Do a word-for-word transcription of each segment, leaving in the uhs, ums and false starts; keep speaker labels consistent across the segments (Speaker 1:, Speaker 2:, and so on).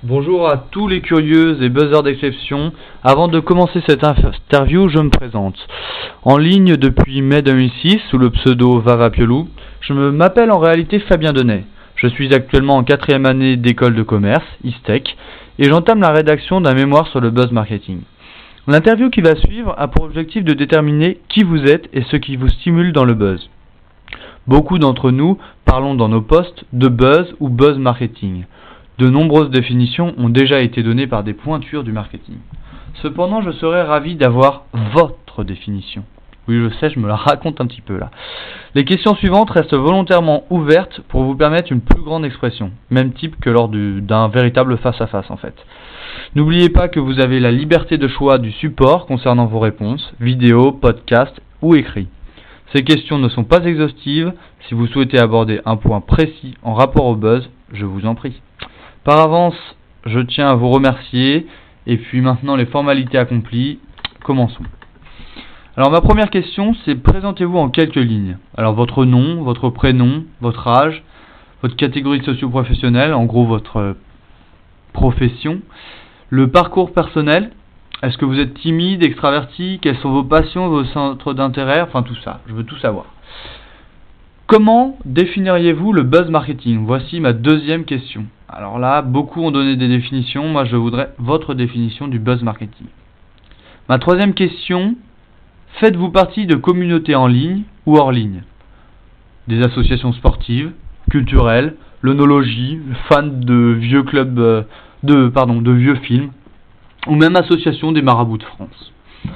Speaker 1: Bonjour à tous les curieux et buzzers d'exception. Avant de commencer cette interview, je me présente. En ligne depuis mai deux mille six sous le pseudo Vavapiolou, je m'appelle en réalité Fabien Denay. Je suis actuellement en quatrième année d'école de commerce, ISTEC, et j'entame la rédaction d'un mémoire sur le buzz marketing. L'interview qui va suivre a pour objectif de déterminer qui vous êtes et ce qui vous stimule dans le buzz. Beaucoup d'entre nous parlons dans nos posts de buzz ou buzz marketing. De nombreuses définitions ont déjà été données par des pointures du marketing. Cependant, je serais ravi d'avoir votre définition. Oui, je sais, je me la raconte un petit peu là. Les questions suivantes restent volontairement ouvertes pour vous permettre une plus grande expression, même type que lors du, d'un véritable face-à-face en fait. N'oubliez pas que vous avez la liberté de choix du support concernant vos réponses, vidéo, podcast ou écrit. Ces questions ne sont pas exhaustives. Si vous souhaitez aborder un point précis en rapport au buzz, je vous en prie. Par avance, je tiens à vous remercier, et puis maintenant les formalités accomplies, commençons. Alors ma première question, c'est présentez-vous en quelques lignes. Alors votre nom, votre prénom, votre âge, votre catégorie socio-professionnelle, en gros votre profession, le parcours personnel, est-ce que vous êtes timide, extraverti, quelles sont vos passions, vos centres d'intérêt, enfin tout ça, je veux tout savoir. Comment définiriez-vous le buzz marketing? Voici ma deuxième question. Alors là, beaucoup ont donné des définitions, moi je voudrais votre définition du buzz marketing. Ma troisième question, faites-vous partie de communautés en ligne ou hors ligne? Des associations sportives, culturelles, l'onologie, fans de vieux clubs, de, pardon, de vieux films, ou même association des marabouts de France.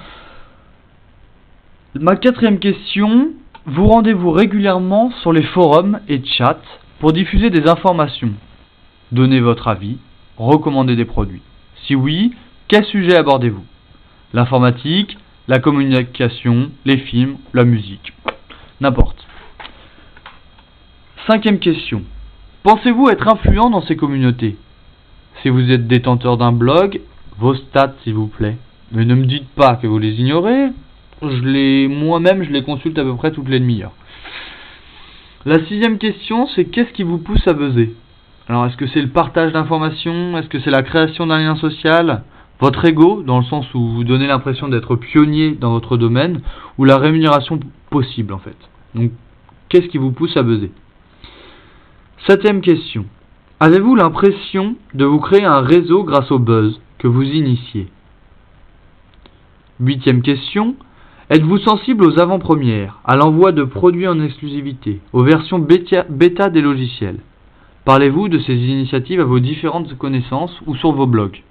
Speaker 1: Ma quatrième question, vous rendez-vous régulièrement sur les forums et chats pour diffuser des informations, donner votre avis, recommander des produits? Si oui, quel sujet abordez-vous? L'informatique, la communication, les films, la musique, n'importe. Cinquième question, pensez-vous être influent dans ces communautés? Si vous êtes détenteur d'un blog, vos stats s'il vous plaît. Mais ne me dites pas que vous les ignorez. Je les, moi-même, je les consulte à peu près toutes les demi-heures. La sixième question, c'est qu'est-ce qui vous pousse à buzzer? Alors, est-ce que c'est le partage d'informations? Est-ce que c'est la création d'un lien social? Votre ego, dans le sens où vous donnez l'impression d'être pionnier dans votre domaine, ou la rémunération possible, en fait? Donc, qu'est-ce qui vous pousse à buzzer? Septième question. Avez-vous l'impression de vous créer un réseau grâce au buzz que vous initiez? Huitième question. Êtes-vous sensible aux avant-premières, à l'envoi de produits en exclusivité, aux versions bêta, bêta des logiciels? Parlez-vous de ces initiatives à vos différentes connaissances ou sur vos blogs?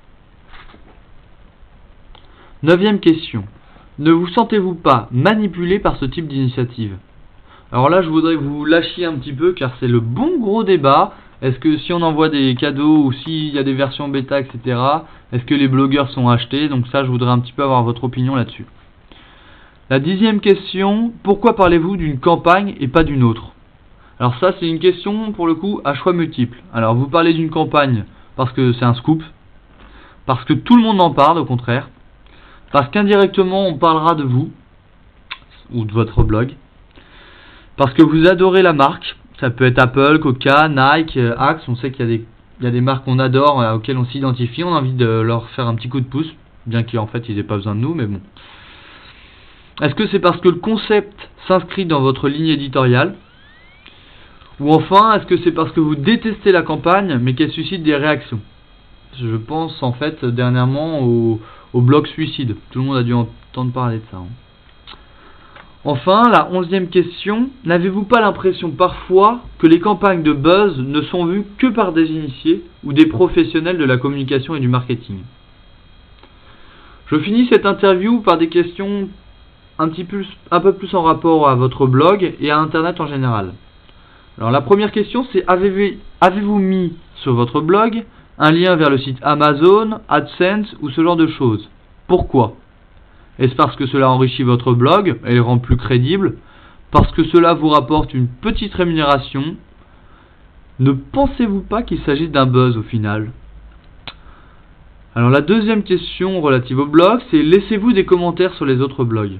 Speaker 1: Neuvième question. Ne vous sentez-vous pas manipulé par ce type d'initiative? Alors là, je voudrais que vous lâchiez un petit peu car c'est le bon gros débat. Est-ce que si on envoie des cadeaux ou s'il y a des versions bêta, et cetera, est-ce que les blogueurs sont achetés? Donc ça, je voudrais un petit peu avoir votre opinion là-dessus. La dixième question, pourquoi parlez-vous d'une campagne et pas d'une autre? Alors ça, c'est une question, pour le coup, à choix multiples. Alors, vous parlez d'une campagne parce que c'est un scoop, parce que tout le monde en parle, au contraire, parce qu'indirectement, on parlera de vous, ou de votre blog, parce que vous adorez la marque, ça peut être Apple, Coca, Nike, Axe, on sait qu'il y a des, il y a des marques qu'on adore, euh, auxquelles on s'identifie, on a envie de leur faire un petit coup de pouce, bien qu'en fait, ils n'aient pas besoin de nous, mais bon. Est-ce que c'est parce que le concept s'inscrit dans votre ligne éditoriale? Ou enfin, est-ce que c'est parce que vous détestez la campagne, mais qu'elle suscite des réactions? Je pense en fait dernièrement au, au blog suicide. Tout le monde a dû entendre parler de ça. Hein. Enfin, la onzième question, n'avez-vous pas l'impression parfois que les campagnes de buzz ne sont vues que par des initiés ou des professionnels de la communication et du marketing? Je finis cette interview par des questions un petit peu, un peu plus en rapport à votre blog et à Internet en général. Alors la première question, c'est avez-vous, avez-vous mis sur votre blog un lien vers le site Amazon, AdSense ou ce genre de choses? Pourquoi? Est-ce parce que cela enrichit votre blog et le rend plus crédible? Parce que cela vous rapporte une petite rémunération? Ne pensez-vous pas qu'il s'agit d'un buzz au final? Alors la deuxième question relative au blog, c'est laissez-vous des commentaires sur les autres blogs?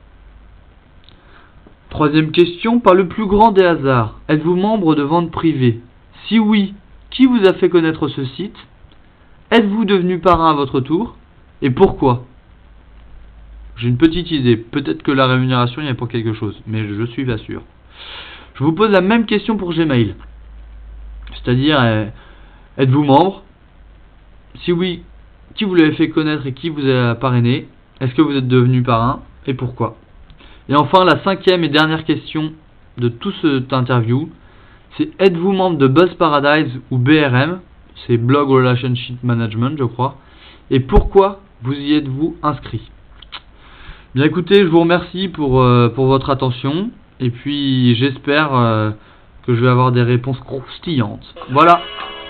Speaker 1: Troisième question, par le plus grand des hasards, êtes-vous membre de vente privée? Si oui, qui vous a fait connaître ce site? êtes-vous devenu parrain à votre tour et pourquoi? J'ai une petite idée, peut-être que la rémunération y est pour quelque chose, mais je suis pas sûr. Je vous pose la même question pour Gmail. C'est-à-dire, euh, êtes-vous membre? Si oui, qui vous l'avez fait connaître et qui vous a parrainé? Est-ce que vous êtes devenu parrain et pourquoi? Et enfin, la cinquième et dernière question de toute cette interview, c'est êtes-vous membre de Buzz Paradise ou B R M? C'est Blog Relationship Management, je crois. Et pourquoi vous y êtes-vous inscrit? Bien écoutez, je vous remercie pour, euh, pour votre attention. Et puis j'espère euh, que je vais avoir des réponses croustillantes. Voilà.